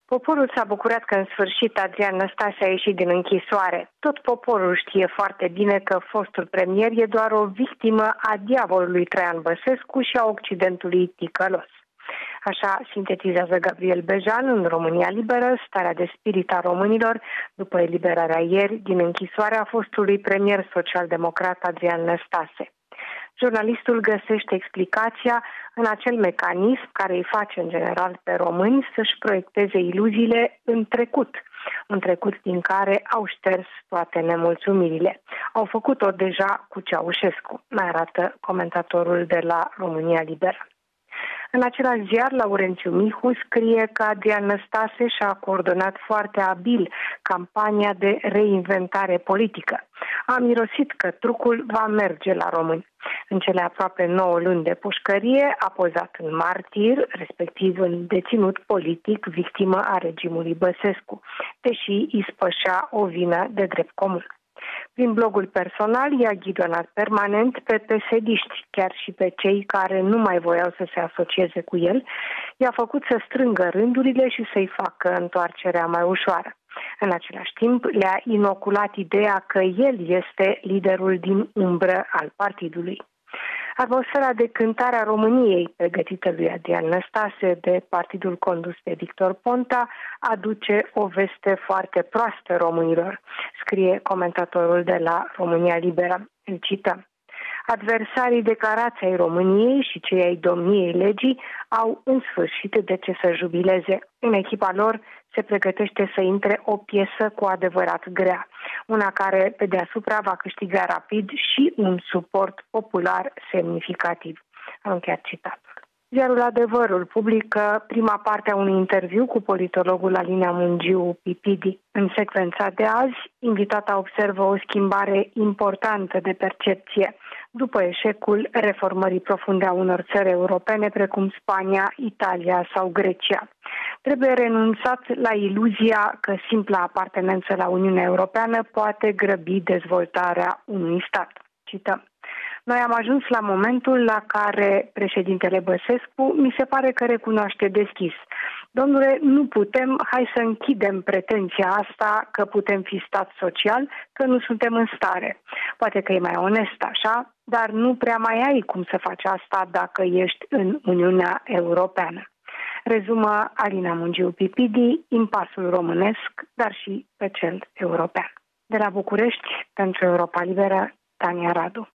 Poporul s-a bucurat că în sfârșit Adrian Năstase a ieșit din închisoare. Tot poporul știe foarte bine că fostul premier e doar o victimă a diavolului Traian Băsescu și a Occidentului ticălos. Așa sintetizează Gabriel Bejan în România Liberă starea de spirit a românilor după eliberarea ieri din închisoarea fostului premier social-democrat Adrian Năstase. Jurnalistul găsește explicația în acel mecanism care îi face în general pe români să-și proiecteze iluziile în trecut, un trecut din care au șters toate nemulțumirile. Au făcut-o deja cu Ceaușescu, mai arată comentatorul de la România Liberă. În același ziar, Laurențiu Mihu scrie că Adrian Năstase și-a coordonat foarte abil campania de reinventare politică. A mirosit că trucul va merge la români. În cele aproape 9 luni de pușcărie a pozat în martir, respectiv în deținut politic, victimă a regimului Băsescu, deși îi spășea o vină de drept comun. Prin blogul personal i-a ghidonat permanent pe PSD-ști, chiar și pe cei care nu mai voiau să se asocieze cu el, i-a făcut să strângă rândurile și să-i facă întoarcerea mai ușoară. În același timp, le-a inoculat ideea că el este liderul din umbră al partidului. Atmosfera de cântare a României, pregătită lui Adrian Năstase de partidul condus de Victor Ponta, aduce o veste foarte proastă românilor, scrie comentatorul de la România Liberă. Îl cităm. Adversarii declarați ai României și cei ai domniei legii au în sfârșit de ce să jubileze. În echipa lor se pregătește să intre o piesă cu adevărat grea, una care pe deasupra va câștiga rapid și un suport popular semnificativ. Am încheiat citatul. Ziarul Adevărul publică prima parte a unui interviu cu politologul Alina Mungiu Pipidi. În secvența de azi, invitata observă o schimbare importantă de percepție după eșecul reformării profunde a unor țări europene precum Spania, Italia sau Grecia. Trebuie renunțat la iluzia că simpla apartenență la Uniunea Europeană poate grăbi dezvoltarea unui stat. Cităm. Noi am ajuns la momentul la care președintele Băsescu mi se pare că recunoaște deschis. Domnule, nu putem, hai să închidem pretenția asta că putem fi stat social, că nu suntem în stare. Poate că e mai onest așa, dar nu prea mai ai cum să faci asta dacă ești în Uniunea Europeană. Rezumă Alina Mungiu Pipidi, impasul românesc, dar și pe cel european. De la București, pentru Europa Liberă, Tania Radu.